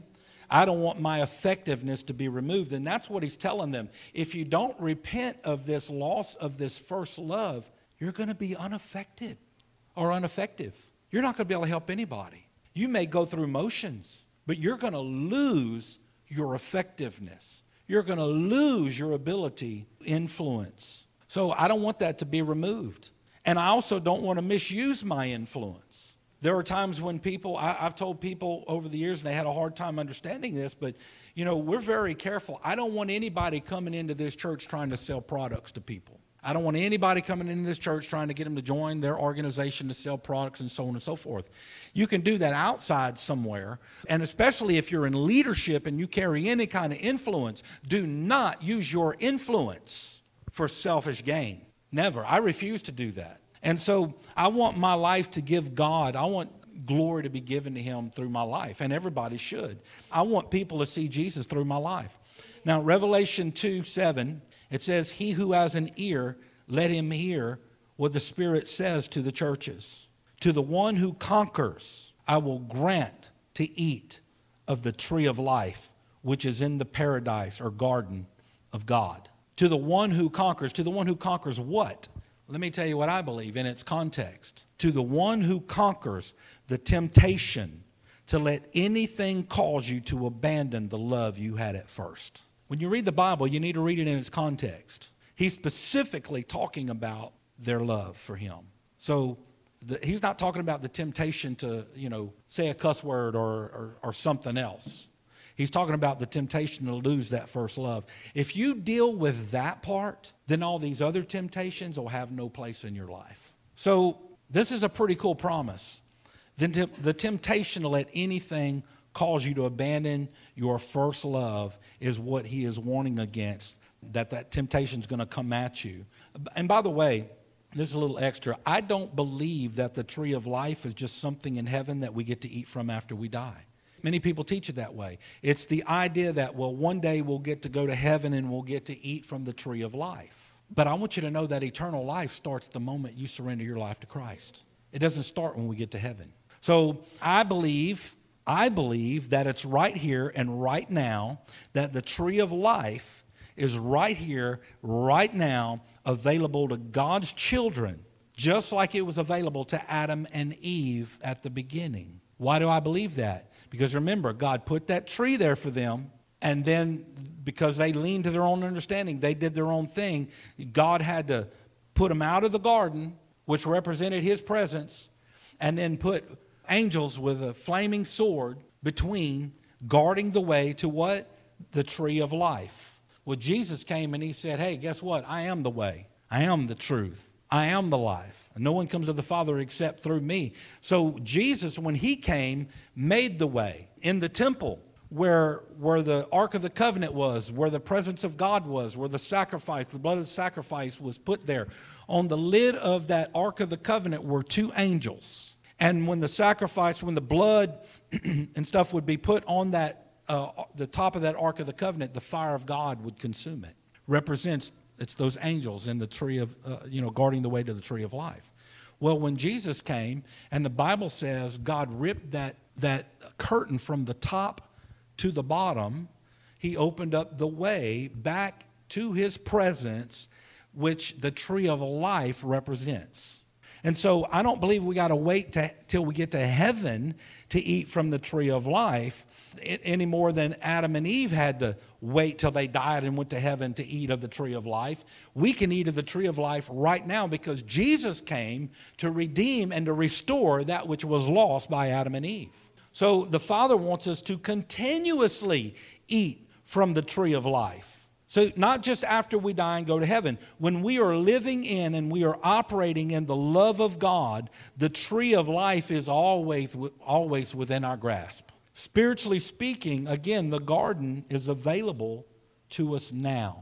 I don't want my effectiveness to be removed. And that's what he's telling them. If you don't repent of this loss of this first love, you're going to be unaffected or ineffective. You're not going to be able to help anybody. You may go through motions, but you're going to lose your effectiveness. You're going to lose your ability to influence. So I don't want that to be removed. And I also don't want to misuse my influence. There are times when people, I, I've told people over the years, and they had a hard time understanding this, but, you know, we're very careful. I don't want anybody coming into this church trying to sell products to people. I don't want anybody coming into this church trying to get them to join their organization to sell products and so on and so forth. You can do that outside somewhere, and especially if you're in leadership and you carry any kind of influence, do not use your influence for selfish gain. Never. I refuse to do that. And so I want my life to give God, I want glory to be given to him through my life, and everybody should. I want people to see Jesus through my life. Now, Revelation two seven, it says, he who has an ear, let him hear what the Spirit says to the churches. To the one who conquers, I will grant to eat of the tree of life, which is in the paradise or garden of God. To the one who conquers, to the one who conquers what? Let me tell you what I believe in its context. To the one who conquers the temptation to let anything cause you to abandon the love you had at first. When you read the Bible, you need to read it in its context. He's specifically talking about their love for him. So the, he's not talking about the temptation to, you know, say a cuss word or, or, or something else. He's talking about the temptation to lose that first love. If you deal with that part, then all these other temptations will have no place in your life. So this is a pretty cool promise. The, the temptation to let anything cause you to abandon your first love is what he is warning against, that that temptation is going to come at you. And by the way, there's a little extra. I don't believe that the tree of life is just something in heaven that we get to eat from after we die. Many people teach it that way. It's the idea that, well, one day we'll get to go to heaven and we'll get to eat from the tree of life. But I want you to know that eternal life starts the moment you surrender your life to Christ. It doesn't start when we get to heaven. So I believe, I believe that it's right here and right now, that the tree of life is right here, right now, available to God's children, just like it was available to Adam and Eve at the beginning. Why do I believe that? Because remember, God put that tree there for them, and then because they leaned to their own understanding, they did their own thing. God had to put them out of the garden, which represented his presence, and then put angels with a flaming sword between, guarding the way to what? The tree of life. Well, Jesus came and he said, hey, guess what? I am the way. I am the truth. I am the life. No one comes to the Father except through me. So Jesus, when he came, made the way in the temple where, where the Ark of the Covenant was, where the presence of God was, where the sacrifice, the blood of the sacrifice was put there. On the lid of that Ark of the Covenant were two angels. And when the sacrifice, when the blood and stuff would be put on that, uh, the top of that Ark of the Covenant, the fire of God would consume it. Represents It's those angels in the tree of, uh, you know, guarding the way to the tree of life. Well, when Jesus came, and the Bible says God ripped that, that curtain from the top to the bottom, he opened up the way back to his presence, which the tree of life represents. And so I don't believe we got to wait to, till we get to heaven to eat from the tree of life any more than Adam and Eve had to wait till they died and went to heaven to eat of the tree of life. We can eat of the tree of life right now because Jesus came to redeem and to restore that which was lost by Adam and Eve. So the Father wants us to continuously eat from the tree of life. So not just after we die and go to heaven. When we are living in and we are operating in the love of God, the tree of life is always, always within our grasp. Spiritually speaking, again, the garden is available to us now.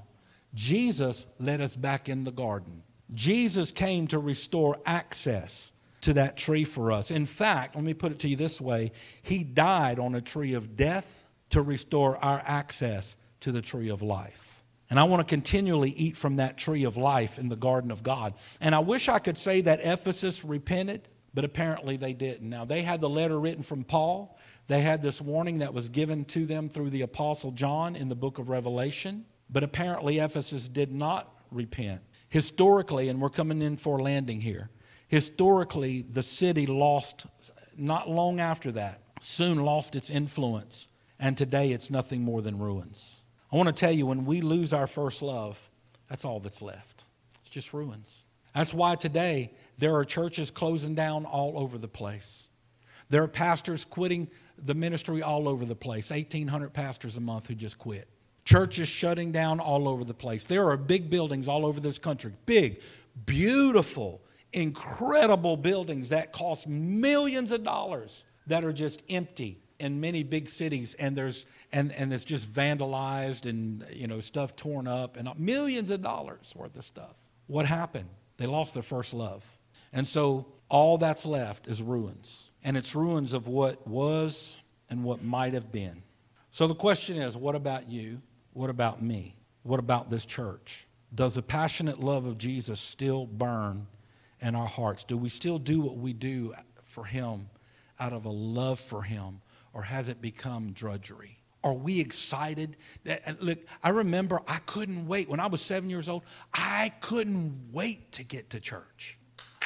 Jesus led us back in the garden. Jesus came to restore access to that tree for us. In fact, let me put it to you this way. He died on a tree of death to restore our access to the tree of life. And I want to continually eat from that tree of life in the garden of God. And I wish I could say that Ephesus repented, but apparently they didn't. Now, they had the letter written from Paul. They had this warning that was given to them through the Apostle John in the book of Revelation. But apparently Ephesus did not repent. Historically, and we're coming in for a landing here, historically the city lost, not long after that, soon lost its influence. And today it's nothing more than ruins. I want to tell you, when we lose our first love, that's all that's left. It's just ruins. That's why today there are churches closing down all over the place. There are pastors quitting the ministry all over the place. eighteen hundred pastors a month who just quit. Churches shutting down all over the place. There are big buildings all over this country. Big, beautiful, incredible buildings that cost millions of dollars that are just empty in many big cities, and there's and, and it's just vandalized and, you know, stuff torn up and millions of dollars worth of stuff. What happened? They lost their first love. And so all that's left is ruins. And it's ruins of what was and what might have been. So the question is, what about you? What about me? What about this church? Does the passionate love of Jesus still burn in our hearts? Do we still do what we do for him out of a love for him? Or has it become drudgery? Are we excited? That, look, I remember I couldn't wait. When I was seven years old, I couldn't wait to get to church.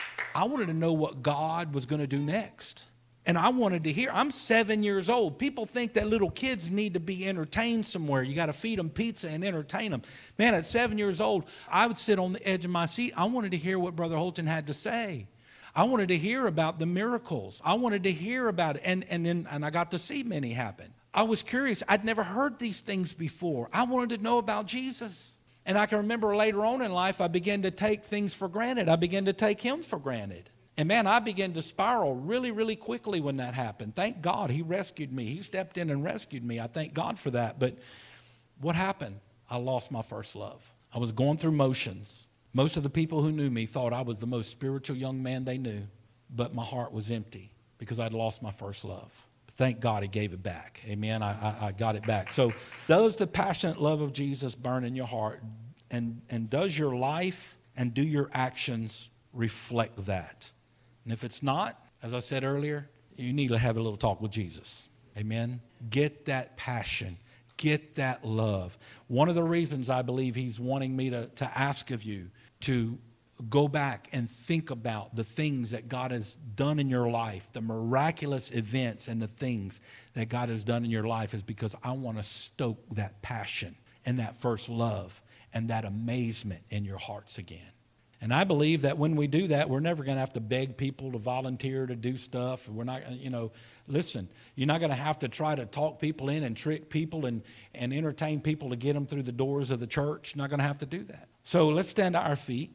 I wanted to know what God was going to do next. And I wanted to hear. I'm seven years old. People think that little kids need to be entertained somewhere. You got to feed them pizza and entertain them. Man, at seven years old, I would sit on the edge of my seat. I wanted to hear what Brother Holton had to say. I wanted to hear about the miracles. I wanted to hear about it. And, and then and I got to see many happen. I was curious. I'd never heard these things before. I wanted to know about Jesus. And I can remember later on in life, I began to take things for granted. I began to take him for granted. And man, I began to spiral really, really quickly when that happened. Thank God he rescued me. He stepped in and rescued me. I thank God for that. But what happened? I lost my first love. I was going through motions. Most of the people who knew me thought I was the most spiritual young man they knew. But my heart was empty because I'd lost my first love. Thank God he gave it back. Amen. I, I, I got it back. So does the passionate love of Jesus burn in your heart? And, and does your life and do your actions reflect that? And if it's not, as I said earlier, you need to have a little talk with Jesus. Amen. Get that passion. Get that love. One of the reasons I believe he's wanting me to, to ask of you to go back and think about the things that God has done in your life, the miraculous events and the things that God has done in your life, is because I want to stoke that passion and that first love and that amazement in your hearts again. And I believe that when we do that, we're never going to have to beg people to volunteer to do stuff. We're not, you know, listen, you're not going to have to try to talk people in and trick people and, and entertain people to get them through the doors of the church. You're not going to have to do that. So let's stand to our feet.